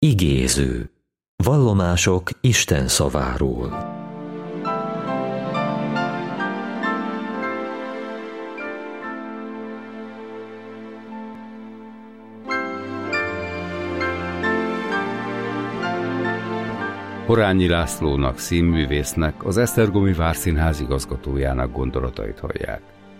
Igéző. Vallomások Isten szaváról. Horányi Lászlónak, színművésznek, az Esztergomi Várszínház igazgatójának gondolatait hallják.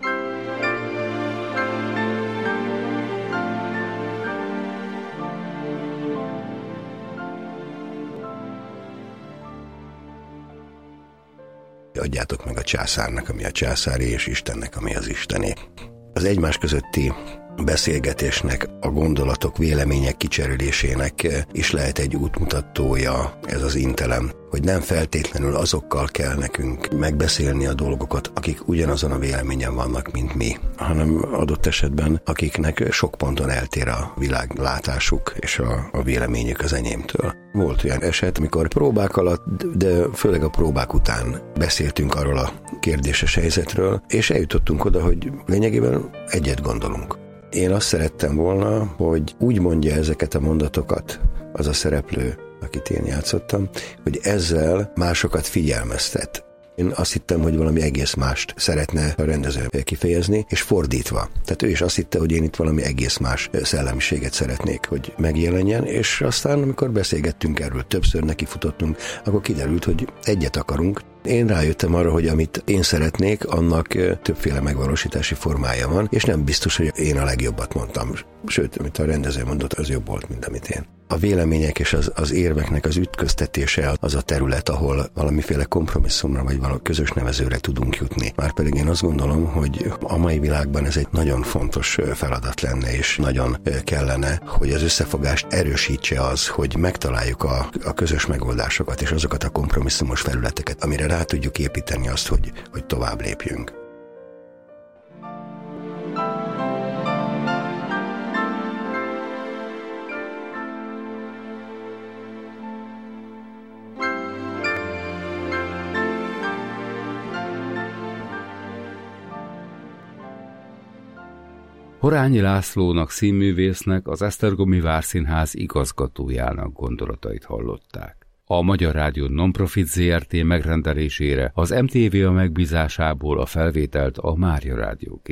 Adjátok meg a császárnak, ami a császári, és Istennek, ami az Istené. Az egymás közötti beszélgetésnek, a gondolatok, vélemények kicserélésének is lehet egy útmutatója ez az intelem, hogy nem feltétlenül azokkal kell nekünk megbeszélni a dolgokat, akik ugyanazon a véleményen vannak, mint mi, hanem adott esetben, akiknek sok ponton eltér a világlátásuk és a véleményük az enyémtől. Volt olyan eset, amikor próbák alatt, de főleg a próbák után beszéltünk arról a kérdéses helyzetről, és eljutottunk oda, hogy lényegében egyet gondolunk. Én azt szerettem volna, hogy úgy mondja ezeket a mondatokat az a szereplő, akit én játszottam, hogy ezzel másokat figyelmeztet. Én azt hittem, hogy valami egész mást szeretne a rendező kifejezni, és fordítva. Tehát ő is azt hitte, hogy én itt valami egész más szellemiséget szeretnék, hogy megjelenjen, és aztán, amikor beszélgettünk erről, többször nekifutottunk, akkor kiderült, hogy egyet akarunk. Én rájöttem arra, hogy amit én szeretnék, annak többféle megvalósítási formája van, és nem biztos, hogy én a legjobbat mondtam. Sőt, amit a rendező mondott, az jobb volt, mint amit én. A vélemények és az érveknek az ütköztetése az a terület, ahol valamiféle kompromisszumra vagy valami közös nevezőre tudunk jutni. Márpedig én azt gondolom, hogy a mai világban ez egy nagyon fontos feladat lenne, és nagyon kellene, hogy az összefogást erősítse az, hogy megtaláljuk a közös megoldásokat és azokat a kompromisszumos felületeket, amire rá tudjuk építeni azt, hogy tovább lépjünk. Horányi Lászlónak, színművésznek, az Esztergomi Várszínház igazgatójának gondolatait hallották. A Magyar Rádió Nonprofit Zrt. Megrendelésére az MTV megbízásából a felvételt a Mária Rádió